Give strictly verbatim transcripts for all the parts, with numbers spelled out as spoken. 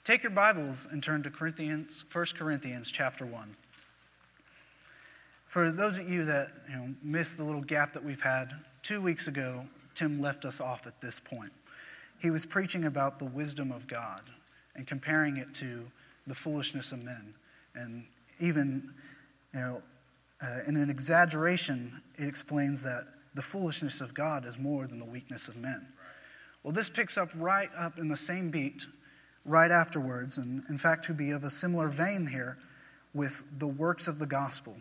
Take your Bibles and turn to Corinthians, First Corinthians chapter one. For those of you that you know missed the little gap that we've had, two weeks ago, Tim left us off at this point. He was preaching about the wisdom of God and comparing it to the foolishness of men. And even, you know, uh, in an exaggeration, it explains that the foolishness of God is more than the weakness of men. Well, this picks up right up in the same beat right afterwards, and in fact to be of a similar vein here with the works of the gospel.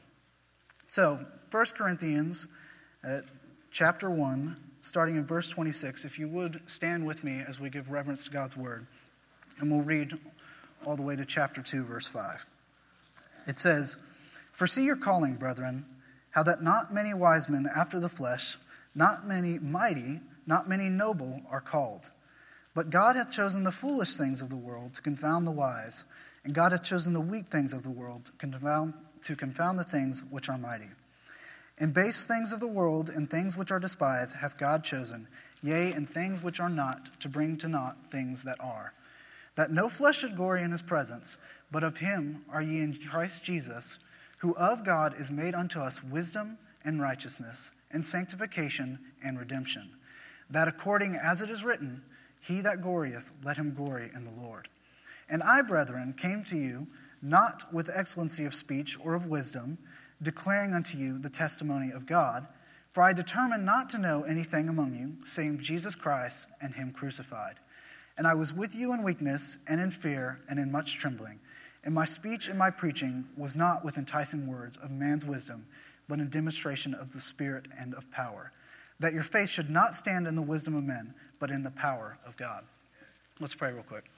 So, First Corinthians uh, chapter one, starting in verse twenty-six, if you would stand with me as we give reverence to God's word, and we'll read all the way to chapter two, verse five. It says, "For see your calling, brethren, how that not many wise men after the flesh, not many mighty, not many noble are called. But God hath chosen the foolish things of the world to confound the wise, and God hath chosen the weak things of the world to confound, to confound the things which are mighty. And base things of the world and things which are despised hath God chosen, yea, and things which are not, to bring to naught things that are. That no flesh should glory in his presence, but of him are ye in Christ Jesus, who of God is made unto us wisdom and righteousness, and sanctification and redemption. That according as it is written, he that glorieth, let him glory in the Lord. And I, brethren, came to you, not with excellency of speech or of wisdom, declaring unto you the testimony of God. For I determined not to know anything among you, save Jesus Christ and him crucified. And I was with you in weakness and in fear and in much trembling. And my speech and my preaching was not with enticing words of man's wisdom, but in demonstration of the Spirit and of power. That your faith should not stand in the wisdom of men, but in the power of God." Let's pray real quick.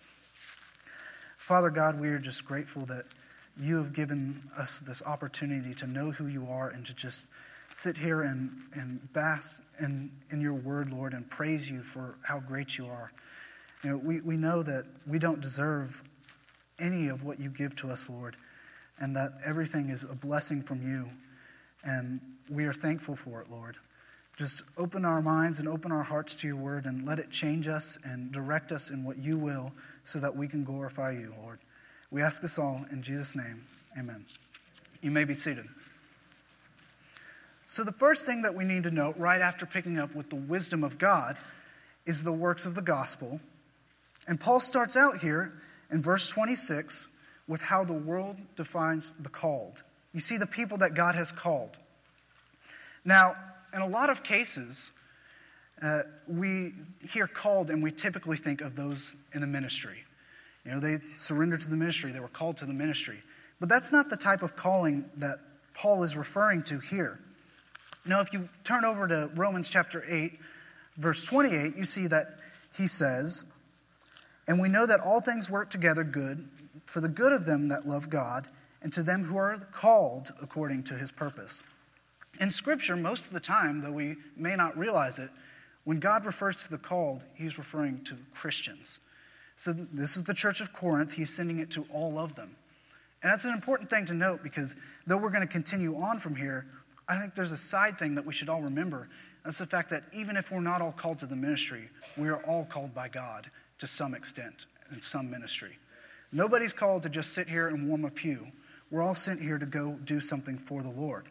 Father God, we are just grateful that you have given us this opportunity to know who you are and to just sit here and, and bask in, in your word, Lord, and praise you for how great you are. You know, we, we know that we don't deserve any of what you give to us, Lord, and that everything is a blessing from you, and we are thankful for it, Lord. Just open our minds and open our hearts to your word and let it change us and direct us in what you will so that we can glorify you, Lord. We ask this all in Jesus' name. Amen. You may be seated. So the first thing that we need to note right after picking up with the wisdom of God is the works of the gospel. And Paul starts out here in verse twenty-six with how the world defines the called. You see the people that God has called. Now, in a lot of cases, uh, we hear called and we typically think of those in the ministry. You know, they surrendered to the ministry. They were called to the ministry. But that's not the type of calling that Paul is referring to here. Now, if you turn over to Romans chapter eight, verse twenty-eight, you see that he says, "And we know that all things work together good for the good of them that love God, and to them who are called according to his purpose." In Scripture, most of the time, though we may not realize it, when God refers to the called, he's referring to Christians. So this is the church of Corinth. He's sending it to all of them. And that's an important thing to note because though we're going to continue on from here, I think there's a side thing that we should all remember. That's the fact that even if we're not all called to the ministry, we are all called by God to some extent in some ministry. Nobody's called to just sit here and warm a pew. We're all sent here to go do something for the Lord.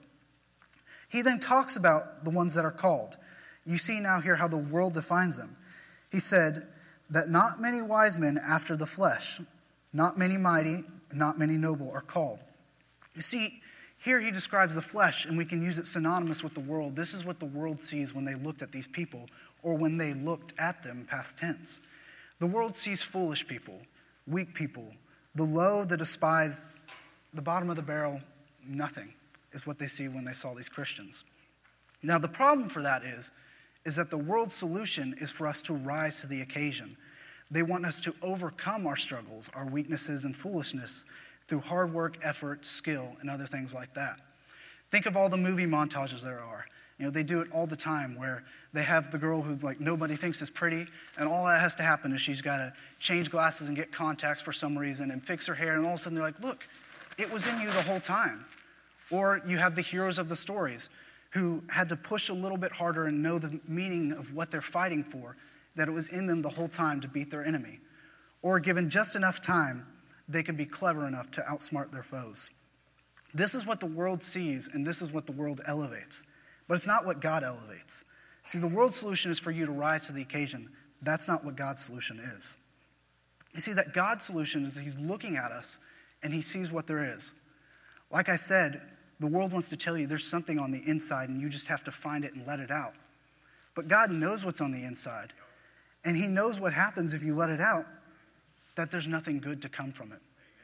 He then talks about the ones that are called. You see now here how the world defines them. He said that not many wise men after the flesh, not many mighty, not many noble are called. You see, here he describes the flesh, and we can use it synonymous with the world. This is what the world sees when they looked at these people, or when they looked at them past tense. The world sees foolish people, weak people, the low, the despised, the bottom of the barrel, nothing is what they see when they saw these Christians. Now, the problem for that is, is that the world's solution is for us to rise to the occasion. They want us to overcome our struggles, our weaknesses and foolishness through hard work, effort, skill, and other things like that. Think of all the movie montages there are. You know, they do it all the time where they have the girl who's like nobody thinks is pretty, and all that has to happen is she's got to change glasses and get contacts for some reason and fix her hair, and all of a sudden they're like, look, it was in you the whole time. Or you have the heroes of the stories who had to push a little bit harder and know the meaning of what they're fighting for, that it was in them the whole time to beat their enemy. or given just enough time, they can be clever enough to outsmart their foes. This is what the world sees, and this is what the world elevates. But it's not what God elevates. See, the world's solution is for you to rise to the occasion. That's not what God's solution is. You see, that God's solution is that he's looking at us, and he sees what there is. Like I said, the world wants to tell you there's something on the inside, and you just have to find it and let it out. But God knows what's on the inside, and he knows what happens if you let it out, that there's nothing good to come from it.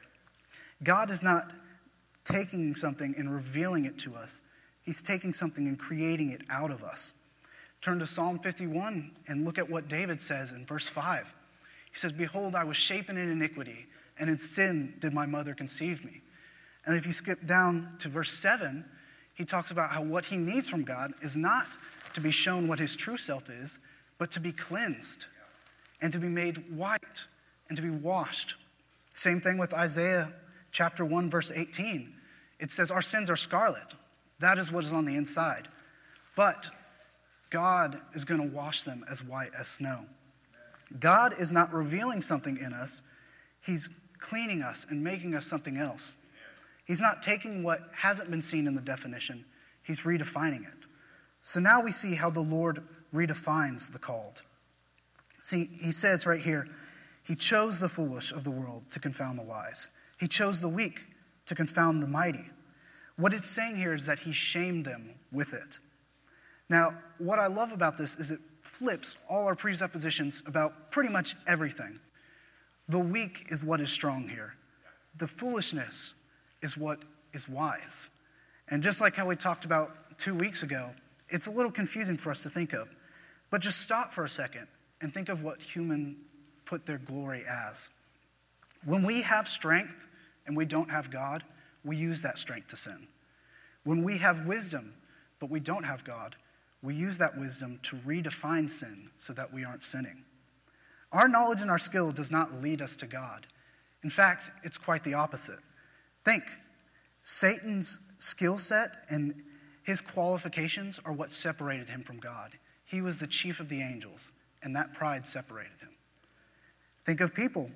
God is not taking something and revealing it to us. He's taking something and creating it out of us. Turn to Psalm fifty-one and look at what David says in verse five. He says, "Behold, I was shapen in iniquity, and in sin did my mother conceive me." And if you skip down to verse seven, he talks about how what he needs from God is not to be shown what his true self is, but to be cleansed and to be made white and to be washed. Same thing with Isaiah chapter one, verse eighteen. It says, "Our sins are scarlet." That is what is on the inside. But God is going to wash them as white as snow. God is not revealing something in us. He's cleaning us and making us something else. He's not taking what hasn't been seen in the definition. He's redefining it. So now we see how the Lord redefines the called. See, he says right here, he chose the foolish of the world to confound the wise. He chose the weak to confound the mighty. What it's saying here is that he shamed them with it. Now, what I love about this is it flips all our presuppositions about pretty much everything. The weak is what is strong here. The foolishness is what is wise. And just like how we talked about two weeks ago, it's a little confusing for us to think of. But just stop for a second and think of what human put their glory as. When we have strength and we don't have God, we use that strength to sin. When we have wisdom, but we don't have God, we use that wisdom to redefine sin so that we aren't sinning. Our knowledge and our skill does not lead us to God. In fact, it's quite the opposite. Think, Satan's skill set and his qualifications are what separated him from God. He was the chief of the angels, and that pride separated him. Think of people.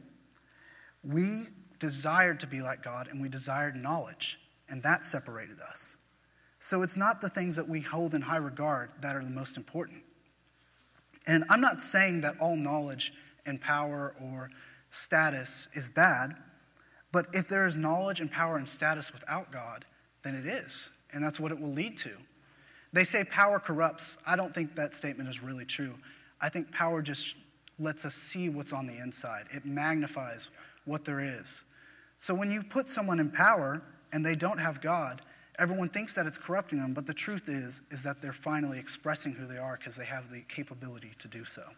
We desired to be like God, and we desired knowledge, and that separated us. So it's not the things that we hold in high regard that are the most important. And I'm not saying that all knowledge and power or status is bad, but if there is knowledge and power and status without God, then it is, and that's what it will lead to. They say power corrupts. I don't think that statement is really true. I think power just lets us see what's on the inside. It magnifies what there is. So when you put someone in power and they don't have God, everyone thinks that it's corrupting them, but the truth is, is that they're finally expressing who they are because they have the capability to do so.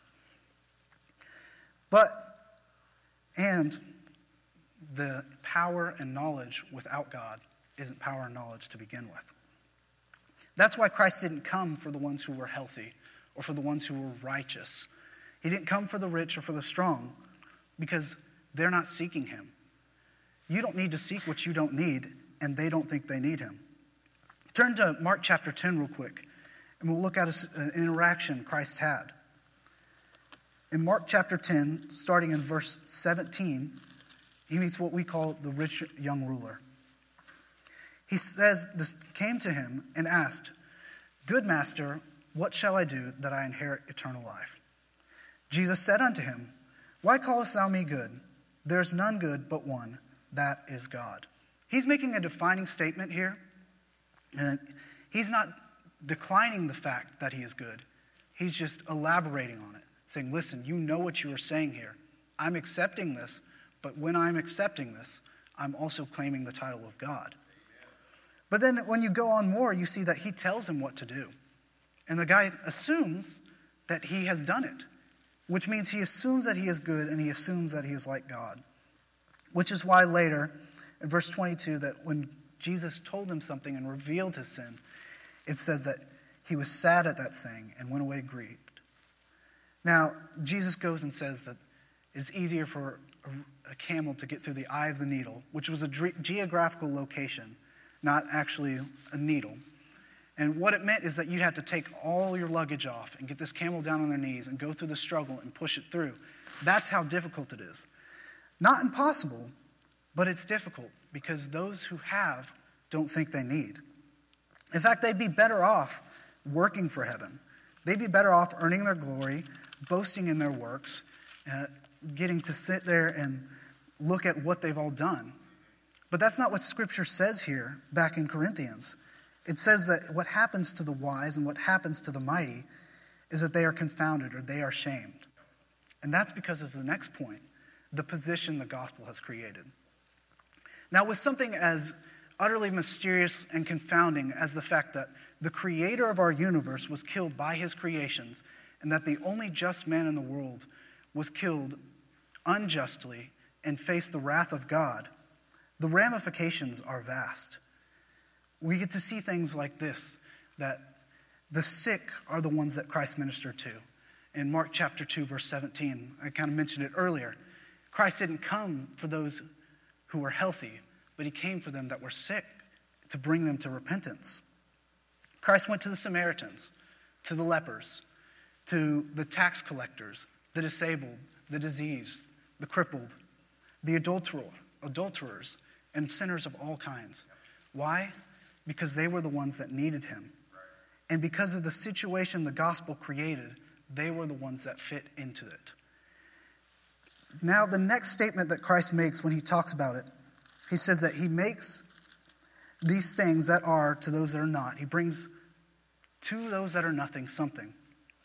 But, and the power and knowledge without God isn't power and knowledge to begin with. That's why Christ didn't come for the ones who were healthy or for the ones who were righteous. He didn't come for the rich or for the strong because they're not seeking him. You don't need to seek what you don't need, and they don't think they need him. Turn to Mark chapter ten real quick, and we'll look at an interaction Christ had. In Mark chapter ten, starting in verse seventeen, he meets what we call the rich young ruler. He says, "This came to him and asked, 'Good master, what shall I do that I inherit eternal life?' Jesus said unto him, 'Why callest thou me good? There is none good but one, that is God.'" He's making a defining statement here. And he's not declining the fact that he is good. He's just elaborating on it, saying, listen, you know what you are saying here. I'm accepting this, but when I'm accepting this, I'm also claiming the title of God. But then when you go on more, you see that he tells him what to do. And the guy assumes that he has done it, which means he assumes that he is good and he assumes that he is like God. Which is why later, in verse twenty-two, that when Jesus told him something and revealed his sin, it says that he was sad at that saying and went away grieved. Now, Jesus goes and says that it's easier for a, a camel to get through the eye of the needle, which was a ge- geographical location, not actually a needle. And what it meant is that you'd have to take all your luggage off and get this camel down on their knees and go through the struggle and push it through. That's how difficult it is. Not impossible, but it's difficult because those who have don't think they need. In fact, they'd be better off working for heaven. They'd be better off earning their glory, boasting in their works, uh, getting to sit there and look at what they've all done. But that's not what Scripture says here back in Corinthians. It says that what happens to the wise and what happens to the mighty is that they are confounded or they are shamed. And that's because of the next point, the position the gospel has created. Now, with something as utterly mysterious and confounding as the fact that the creator of our universe was killed by his creations and that the only just man in the world was killed unjustly and faced the wrath of God, the ramifications are vast. We get to see things like this, that the sick are the ones that Christ ministered to. In Mark chapter two, verse seventeen, I kind of mentioned it earlier. Christ didn't come for those who were healthy, but he came for them that were sick to bring them to repentance. Christ went to the Samaritans, to the lepers, to the tax collectors, the disabled, the diseased, the crippled, the adulterer, adulterers, and sinners of all kinds. Why? Because they were the ones that needed him. And because of the situation the gospel created, they were the ones that fit into it. Now, the next statement that Christ makes when he talks about it, he says that he makes these things that are to those that are not. He brings to those that are nothing something.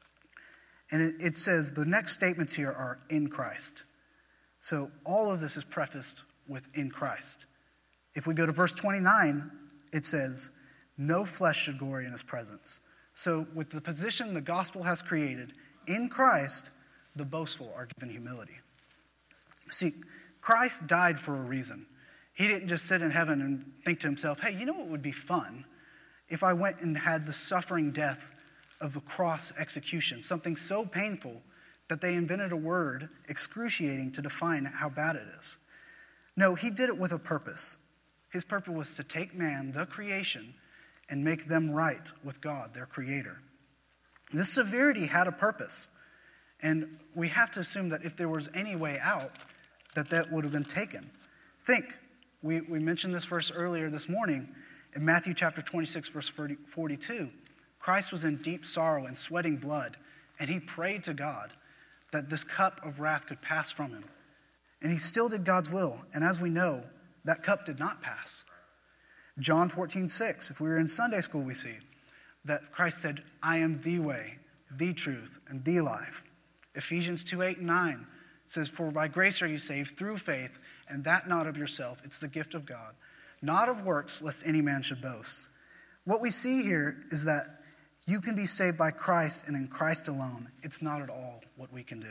And it, it says the next statements here are in Christ. So all of this is prefaced with in Christ. If we go to verse twenty-nine, it says, no flesh should glory in his presence. So with the position the gospel has created, in Christ, the boastful are given humility. See, Christ died for a reason. He didn't just sit in heaven and think to himself, hey, you know what would be fun? If I went and had the suffering death of a cross execution, something so painful that they invented a word excruciating to define how bad it is. No, he did it with a purpose. His purpose was to take man, the creation, and make them right with God, their creator. This severity had a purpose. And we have to assume that if there was any way out, that that would have been taken. Think, we, we mentioned this verse earlier this morning in Matthew chapter twenty-six, verse forty-two. Christ was in deep sorrow and sweating blood, and he prayed to God that this cup of wrath could pass from him. And he still did God's will. And as we know, that cup did not pass. John fourteen six, if we were in Sunday school, we see that Christ said, I am the way, the truth, and the life. Ephesians two eight and nine says, for by grace are you saved through faith, and that not of yourself, it's the gift of God, not of works, lest any man should boast. What we see here is that you can be saved by Christ and in Christ alone. It's not at all what we can do.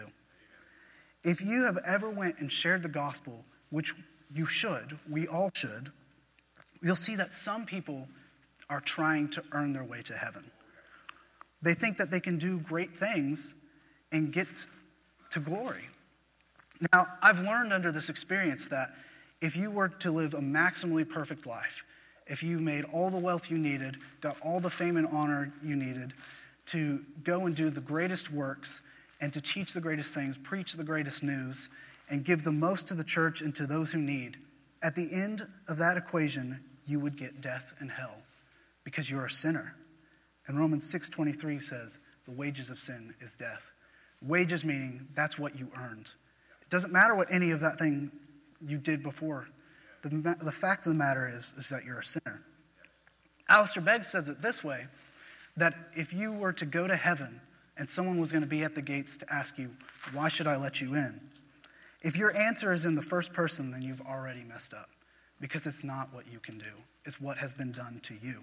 If you have ever went and shared the gospel, which you should, we all should, you'll see that some people are trying to earn their way to heaven. They think that they can do great things and get to glory. Now, I've learned under this experience that if you were to live a maximally perfect life, if you made all the wealth you needed, got all the fame and honor you needed to go and do the greatest works and to teach the greatest things, preach the greatest news, and give the most to the church and to those who need, at the end of that equation, you would get death and hell because you're a sinner. And Romans six twenty-three says, the wages of sin is death. Wages meaning that's what you earned. It doesn't matter what any of that thing you did before. The, the fact of the matter is, is that you're a sinner. Alistair Beggs says it this way, that if you were to go to heaven and someone was going to be at the gates to ask you, why should I let you in? If your answer is in the first person, then you've already messed up because it's not what you can do. It's what has been done to you.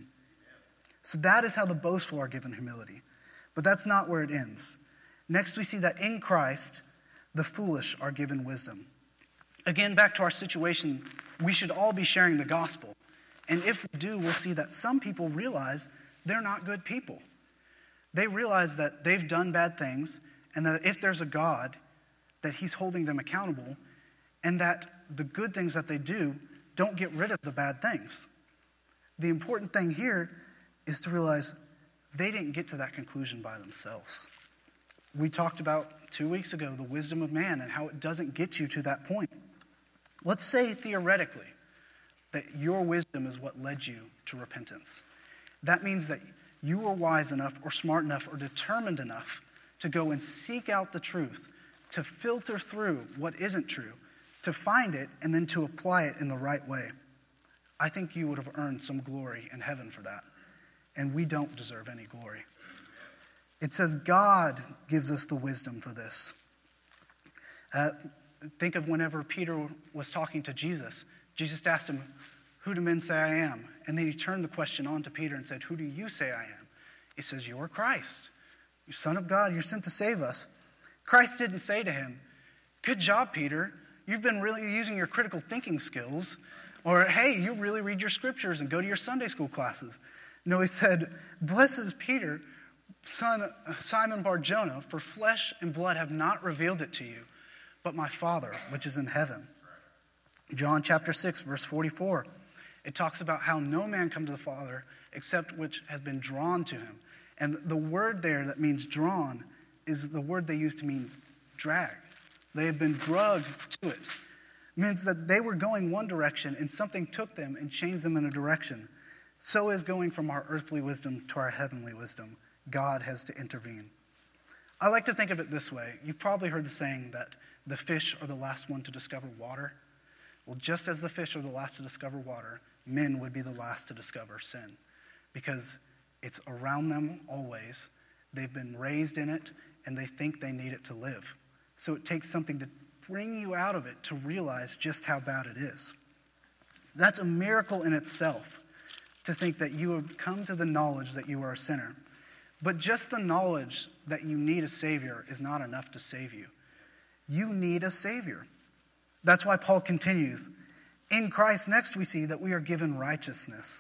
So that is how the boastful are given humility. But that's not where it ends. Next, we see that in Christ, the foolish are given wisdom. Again, back to our situation, we should all be sharing the gospel. And if we do, we'll see that some people realize they're not good people. They realize that they've done bad things and that if there's a God, that he's holding them accountable, and that the good things that they do don't get rid of the bad things. The important thing here is to realize they didn't get to that conclusion by themselves. We talked about two weeks ago the wisdom of man and how it doesn't get you to that point. Let's say theoretically that your wisdom is what led you to repentance. That means that you were wise enough or smart enough or determined enough to go and seek out the truth, to filter through what isn't true, to find it, and then to apply it in the right way. I think you would have earned some glory in heaven for that. And we don't deserve any glory. It says God gives us the wisdom for this. Uh, think of whenever Peter was talking to Jesus. Jesus asked him, "Who do men say I am?" And then he turned the question on to Peter and said, "Who do you say I am?" He says, "You're Christ. You're Son of God. You're sent to save us." Christ didn't say to him, "Good job, Peter. You've been really using your critical thinking skills." Or, "Hey, you really read your scriptures and go to your Sunday school classes." No, he said, "Blessed is Peter, son of Simon Bar-Jonah, for flesh and blood have not revealed it to you, but my Father, which is in heaven." John chapter six, verse forty-four. It talks about how no man come to the Father except which has been drawn to him. And the word there that means drawn is the word they use to mean drag. They have been drugged to it. It means that they were going one direction and something took them and changed them in a direction. So is going from our earthly wisdom to our heavenly wisdom. God has to intervene. I like to think of it this way. You've probably heard the saying that the fish are the last one to discover water. Well, just as the fish are the last to discover water, men would be the last to discover sin. Because it's around them always. They've been raised in it, and they think they need it to live. So it takes something to bring you out of it to realize just how bad it is. That's a miracle in itself, to think that you have come to the knowledge that you are a sinner. But just the knowledge that you need a Savior is not enough to save you. You need a Savior. That's why Paul continues. In Christ, next we see that we are given righteousness.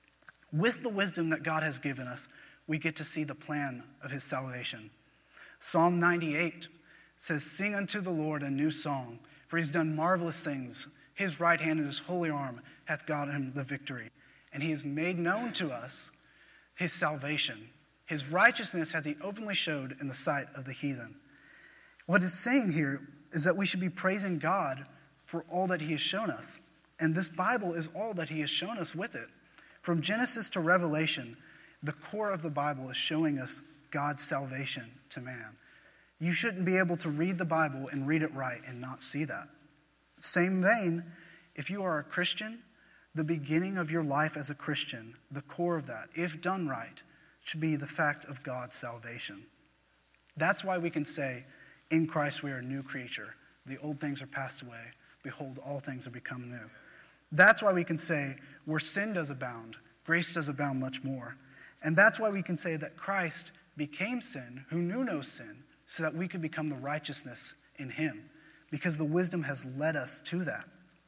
With the wisdom that God has given us, we get to see the plan of his salvation. Psalm ninety-eight says, "Sing unto the Lord a new song, for he's done marvelous things. His right hand and his holy arm hath got him the victory. And he has made known to us his salvation. His righteousness hath he openly showed in the sight of the heathen." What it's saying here is that we should be praising God for all that he has shown us. And this Bible is all that he has shown us with it. From Genesis to Revelation, the core of the Bible is showing us God's salvation to man. You shouldn't be able to read the Bible and read it right and not see that. Same vein, if you are a Christian, the beginning of your life as a Christian, the core of that, if done right, should be the fact of God's salvation. That's why we can say, in Christ we are a new creature. The old things are passed away. Behold, all things are become new. That's why we can say, where sin does abound, grace does abound much more. And that's why we can say that Christ became sin, who knew no sin, so that we could become the righteousness in him. Because the wisdom has led us to that.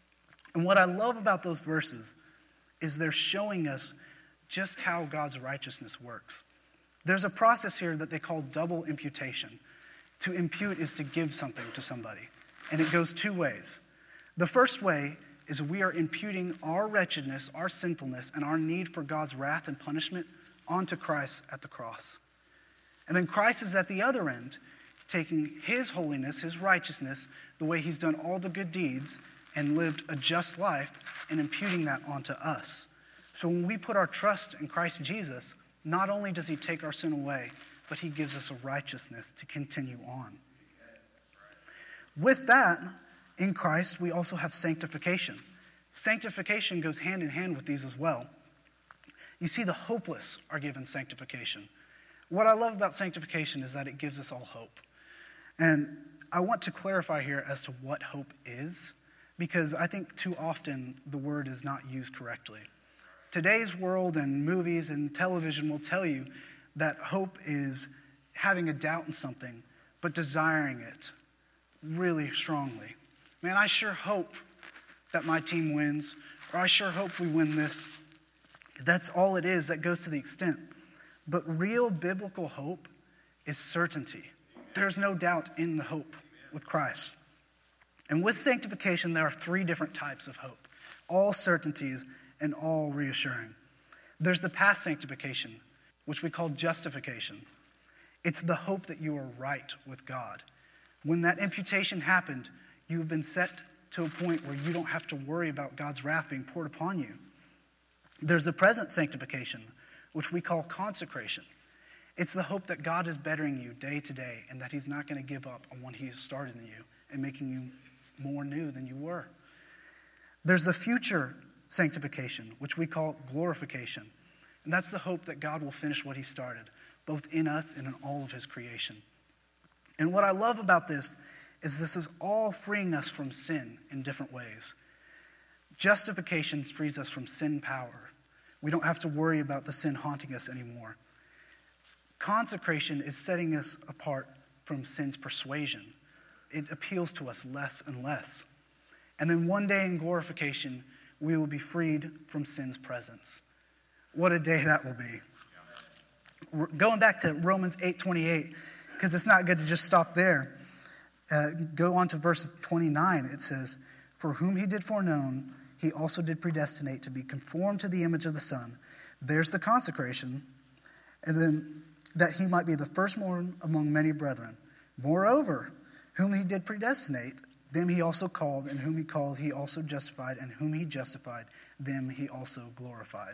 And what I love about those verses is they're showing us just how God's righteousness works. There's a process here that they call double imputation. To impute is to give something to somebody. And it goes two ways. The first way is we are imputing our wretchedness, our sinfulness, and our need for God's wrath and punishment onto Christ at the cross. And then Christ is at the other end, taking his holiness, his righteousness, the way he's done all the good deeds and lived a just life, and imputing that onto us. So when we put our trust in Christ Jesus, not only does he take our sin away, but he gives us a righteousness to continue on. With that, in Christ, we also have sanctification. Sanctification goes hand in hand with these as well. You see, the hopeless are given sanctification. What I love about sanctification is that it gives us all hope. And I want to clarify here as to what hope is, because I think too often the word is not used correctly. Today's world and movies and television will tell you that hope is having a doubt in something, but desiring it really strongly. Man, I sure hope that my team wins, or I sure hope we win this. That's all it is. That goes to the extent. But real biblical hope is certainty. There's no doubt in the hope with Christ. And with sanctification, there are three different types of hope, all certainties and all reassuring. There's the past sanctification, which we call justification. It's the hope that you are right with God. When that imputation happened, you have been set to a point where you don't have to worry about God's wrath being poured upon you. There's the present sanctification, which we call consecration. It's the hope that God is bettering you day to day and that he's not going to give up on what he has started in you and making you more new than you were. There's the future sanctification, which we call glorification. And that's the hope that God will finish what he started, both in us and in all of his creation. And what I love about this is this is all freeing us from sin in different ways. Justification frees us from sin power. We don't have to worry about the sin haunting us anymore. Consecration is setting us apart from sin's persuasion. It appeals to us less and less. And then one day in glorification, we will be freed from sin's presence. What a day that will be. We're going back to Romans eight twenty-eight, because it's not good to just stop there. Uh, go on to verse twenty-nine. It says, "For whom he did foreknown, he also did predestinate to be conformed to the image of the Son." There's the consecration. And then that he might be the firstborn among many brethren. Moreover, whom he did predestinate, them he also called, and whom he called he also justified, and whom he justified, them he also glorified.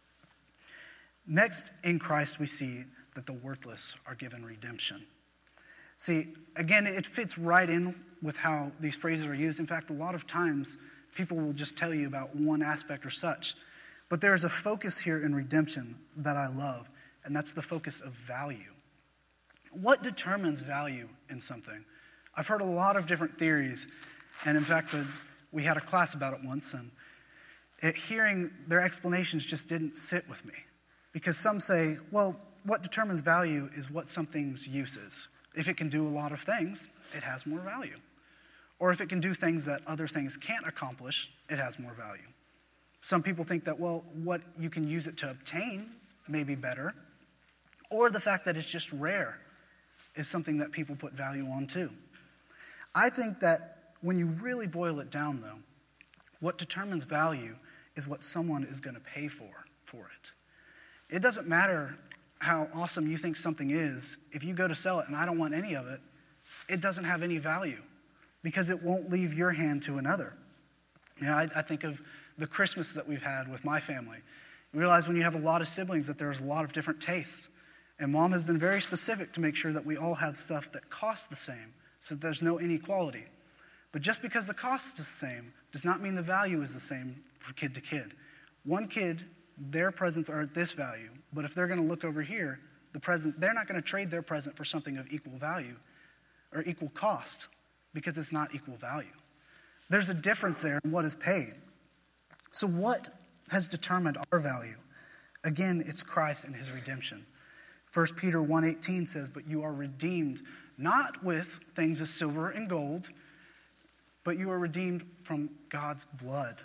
Next, in Christ, we see that the worthless are given redemption. See, again, it fits right in with how these phrases are used. In fact, a lot of times, people will just tell you about one aspect or such. But there is a focus here in redemption that I love, and that's the focus of value. What determines value in something? I've heard a lot of different theories, and in fact, we had a class about it once, and it, hearing their explanations just didn't sit with me. Because some say, well, what determines value is what something's use is. If it can do a lot of things, it has more value. Or if it can do things that other things can't accomplish, it has more value. Some people think that, well, what you can use it to obtain may be better. Or the fact that it's just rare is something that people put value on too. I think that when you really boil it down, though, what determines value is what someone is going to pay for for it. It doesn't matter how awesome you think something is. If you go to sell it and I don't want any of it, it doesn't have any value because it won't leave your hand to another. You know, I, I think of the Christmas that we've had with my family. You realize when you have a lot of siblings that there's a lot of different tastes. And Mom has been very specific to make sure that we all have stuff that costs the same so that there's no inequality. But just because the cost is the same does not mean the value is the same for kid to kid. One kid, their presents are at this value, but if they're going to look over here, the present, they're not going to trade their present for something of equal value or equal cost because it's not equal value. There's a difference there in what is paid. So what has determined our value? Again, it's Christ and his redemption. First Peter one eighteen says, "But you are redeemed not with things as silver and gold, but you are redeemed from God's blood."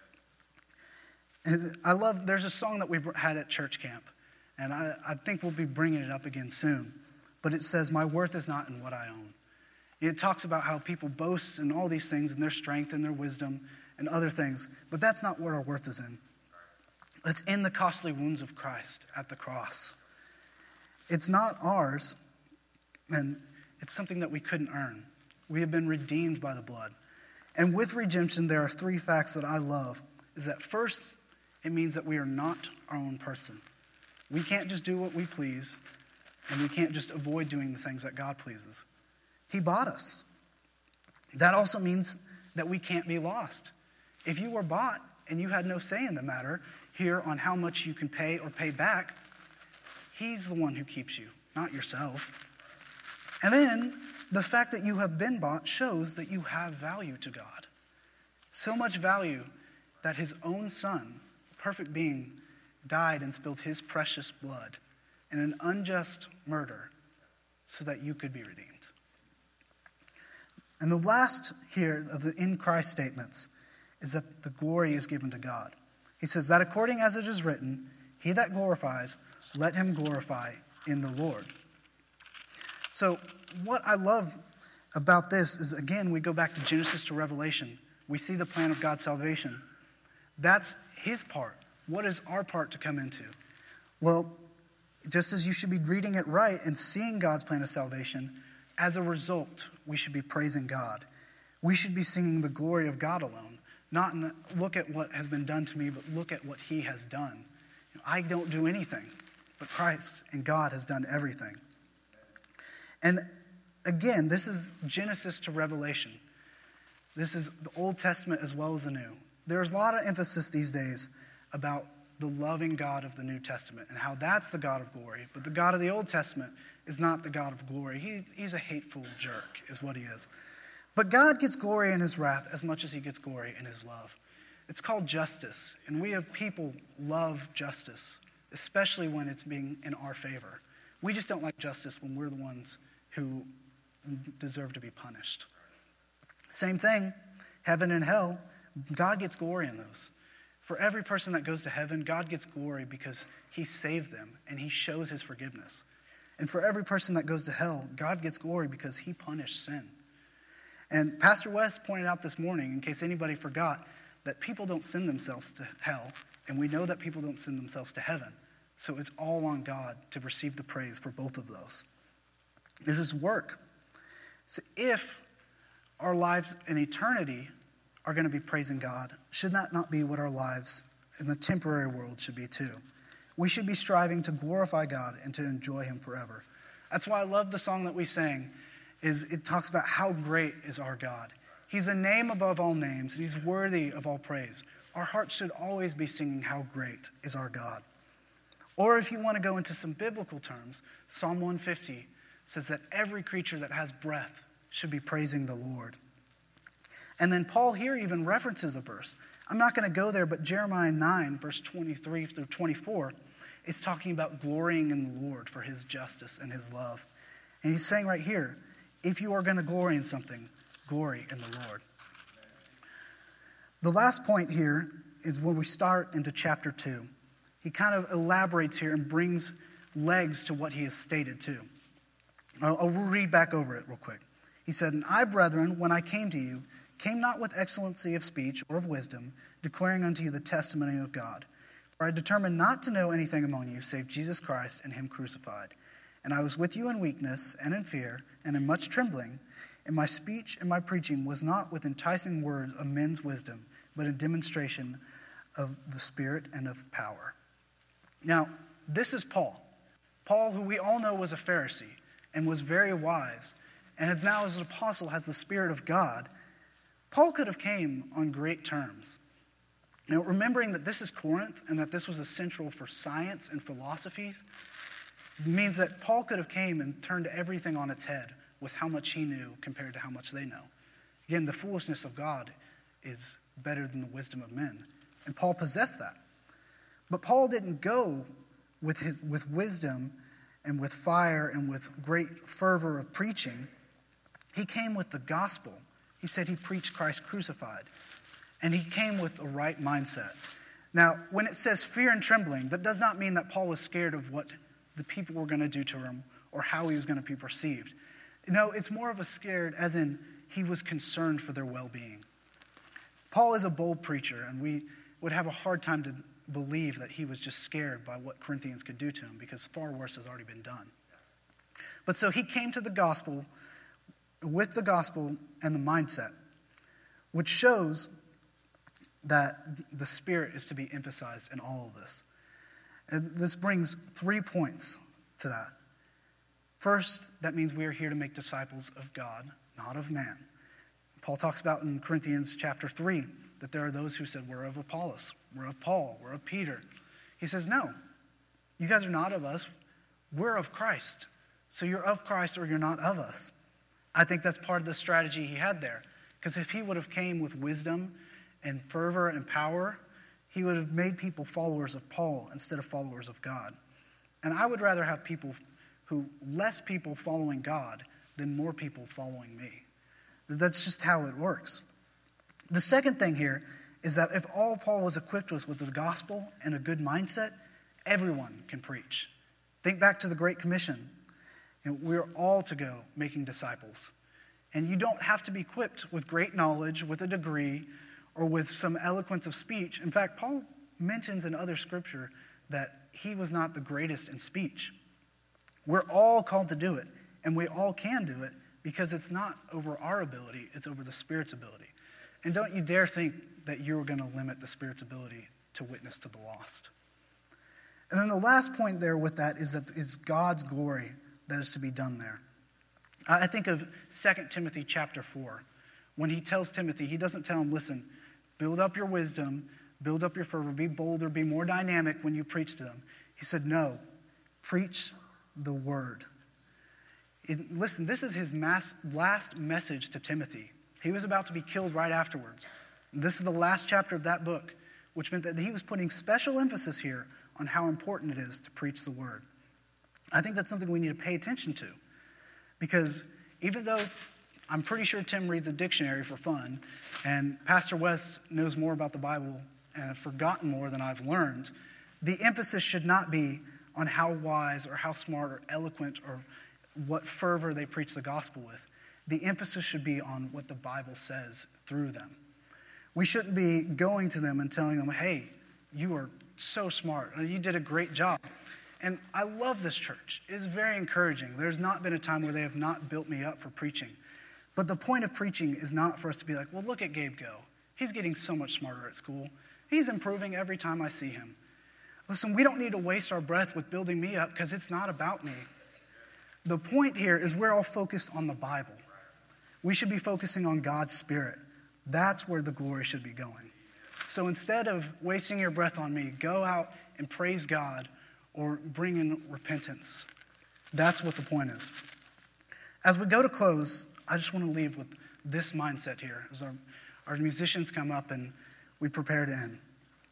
And I love, there's a song that we had at church camp, and I, I think we'll be bringing it up again soon. But it says, "My worth is not in what I own." It talks about how people boast in all these things, in their strength and their wisdom and other things. But that's not what our worth is in. It's in the costly wounds of Christ at the cross. It's not ours, and it's something that we couldn't earn. We have been redeemed by the blood. And with redemption, there are three facts that I love. Is that first, it means that we are not our own person. We can't just do what we please, and we can't just avoid doing the things that God pleases. He bought us. That also means that we can't be lost. If you were bought and you had no say in the matter here on how much you can pay or pay back, he's the one who keeps you, not yourself. And then the fact that you have been bought shows that you have value to God. So much value that his own son, perfect being, died and spilled his precious blood in an unjust murder so that you could be redeemed. And the last here of the in Christ statements is that the glory is given to God. He says that according as it is written, "He that glorifies, let him glorify in the Lord." So what I love about this is, again, we go back to Genesis to Revelation. We see the plan of God's salvation. That's his part. What is our part to come into? Well, just as you should be reading it right and seeing God's plan of salvation, as a result, we should be praising God. We should be singing the glory of God alone, not in the, look at what has been done to me, but look at what he has done. You know, I don't do anything, but Christ and God has done everything. And again, this is Genesis to Revelation. This is the Old Testament as well as the New. There's a lot of emphasis these days about the loving God of the New Testament and how that's the God of glory. But the God of the Old Testament is not the God of glory. He, he's a hateful jerk, is what he is. But God gets glory in his wrath as much as he gets glory in his love. It's called justice, and we have people love justice, especially when it's being in our favor. We just don't like justice when we're the ones who deserve to be punished. Same thing, heaven and hell, God gets glory in those. For every person that goes to heaven, God gets glory because he saved them and he shows his forgiveness. And for every person that goes to hell, God gets glory because he punished sin. And Pastor West pointed out this morning, in case anybody forgot, that people don't send themselves to hell, and we know that people don't send themselves to heaven. So it's all on God to receive the praise for both of those. It's his work. So if our lives in eternity are going to be praising God, should that not be what our lives in the temporary world should be too? We should be striving to glorify God and to enjoy him forever. That's why I love the song that we sang, is it talks about how great is our God. He's a name above all names, and he's worthy of all praise. Our hearts should always be singing how great is our God. Or if you want to go into some biblical terms, Psalm one fifty says that every creature that has breath should be praising the Lord. And then Paul here even references a verse. I'm not going to go there, but Jeremiah nine, verse twenty-three through twenty-four, is talking about glorying in the Lord for his justice and his love. And he's saying right here, if you are going to glory in something, glory in the Lord. The last point here is when we start into chapter two. He kind of elaborates here and brings legs to what he has stated too. I'll, I'll read back over it real quick. He said, "And I, brethren, when I came to you, came not with excellency of speech or of wisdom, declaring unto you the testimony of God. For I determined not to know anything among you save Jesus Christ and him crucified. And I was with you in weakness and in fear and in much trembling. And my speech and my preaching was not with enticing words of men's wisdom, but in demonstration of the Spirit and of power." Now, this is Paul. Paul, who we all know was a Pharisee and was very wise, and is now as an apostle has the Spirit of God. Paul could have came on great terms. You know, remembering that this is Corinth and that this was a central for science and philosophies means that Paul could have came and turned everything on its head with how much he knew compared to how much they know. Again, the foolishness of God is better than the wisdom of men. And Paul possessed that. But Paul didn't go with his, with wisdom and with fire and with great fervor of preaching. He came with the gospel. He said he preached Christ crucified. And he came with the right mindset. Now, when it says fear and trembling, that does not mean that Paul was scared of what the people were going to do to him or how he was going to be perceived. No, it's more of a scared as in he was concerned for their well-being. Paul is a bold preacher, and we would have a hard time to believe that he was just scared by what Corinthians could do to him, because far worse has already been done. But so he came to the gospel with the gospel and the mindset, which shows that the Spirit is to be emphasized in all of this. And this brings three points to that. First, that means we are here to make disciples of God, not of man. Paul talks about in Corinthians chapter three that there are those who said, we're of Apollos, we're of Paul, we're of Peter. He says, no, you guys are not of us, we're of Christ. So you're of Christ or you're not of us. I think that's part of the strategy he had there. Because if he would have came with wisdom and fervor and power, he would have made people followers of Paul instead of followers of God. And I would rather have people who, less people following God than more people following me. That's just how it works. The second thing here is that if all Paul was equipped with was the gospel and a good mindset, everyone can preach. Think back to the Great Commission. You know, we're all to go making disciples. And you don't have to be equipped with great knowledge, with a degree, or with some eloquence of speech. In fact, Paul mentions in other scripture that he was not the greatest in speech. We're all called to do it, and we all can do it, because it's not over our ability, it's over the Spirit's ability. And don't you dare think that you're going to limit the Spirit's ability to witness to the lost. And then the last point there with that is that it's God's glory that is to be done there. I think of Second Timothy chapter four. When he tells Timothy, he doesn't tell him, listen, build up your wisdom, build up your fervor, be bolder, be more dynamic when you preach to them. He said, no, preach the word. It, listen, this is his mass, last message to Timothy. He was about to be killed right afterwards. This is the last chapter of that book, which meant that he was putting special emphasis here on how important it is to preach the word. I think that's something we need to pay attention to, because even though I'm pretty sure Tim reads a dictionary for fun, and Pastor West knows more about the Bible and have forgotten more than I've learned, the emphasis should not be on how wise or how smart or eloquent or what fervor they preach the gospel with. The emphasis should be on what the Bible says through them. We shouldn't be going to them and telling them, hey, you are so smart. You did a great job. And I love this church. It is very encouraging. There's not been a time where they have not built me up for preaching. But the point of preaching is not for us to be like, well, look at Gabe go. He's getting so much smarter at school. He's improving every time I see him. Listen, we don't need to waste our breath with building me up because it's not about me. The point here is we're all focused on the Bible. We should be focusing on God's Spirit. That's where the glory should be going. So instead of wasting your breath on me, go out and praise God or bring in repentance. That's what the point is. As we go to close, I just want to leave with this mindset here as our, our musicians come up and we prepare to end.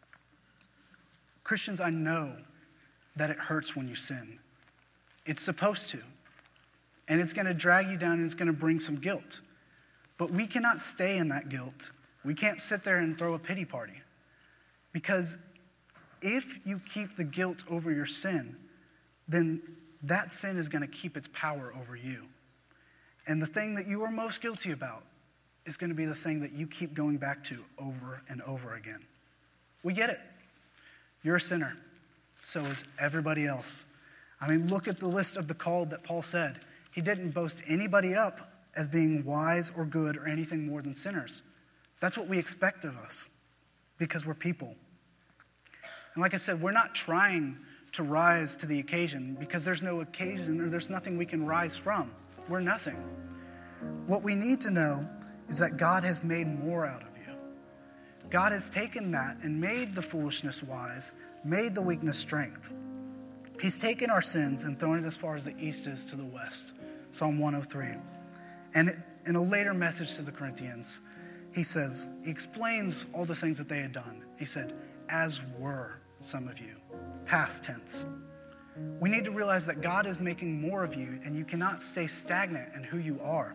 Christians, I know that it hurts when you sin. It's supposed to. And it's going to drag you down and it's going to bring some guilt. But we cannot stay in that guilt. We can't sit there and throw a pity party. Because if you keep the guilt over your sin, then that sin is going to keep its power over you. And the thing that you are most guilty about is going to be the thing that you keep going back to over and over again. We get it. You're a sinner. So is everybody else. I mean, look at the list of the called that Paul said. He didn't boast anybody up as being wise or good or anything more than sinners. That's what we expect of us because we're people. And like I said, we're not trying to rise to the occasion because there's no occasion or there's nothing we can rise from. We're nothing. What we need to know is that God has made more out of you. God has taken that and made the foolishness wise, made the weakness strength. He's taken our sins and thrown it as far as the east is to the west. Psalm one oh three. And in a later message to the Corinthians, he says, he explains all the things that they had done. He said, as were some of you. Past tense. We need to realize that God is making more of you and you cannot stay stagnant in who you are.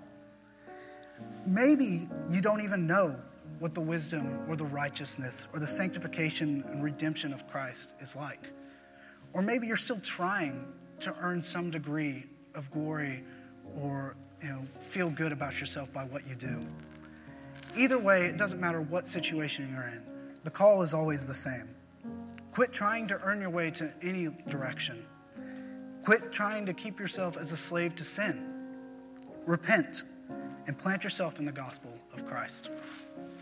Maybe you don't even know what the wisdom or the righteousness or the sanctification and redemption of Christ is like. Or maybe you're still trying to earn some degree of glory or, you know, feel good about yourself by what you do. Either way, it doesn't matter what situation you're in. The call is always the same. Quit trying to earn your way to any direction. Quit trying to keep yourself as a slave to sin. Repent and plant yourself in the gospel of Christ.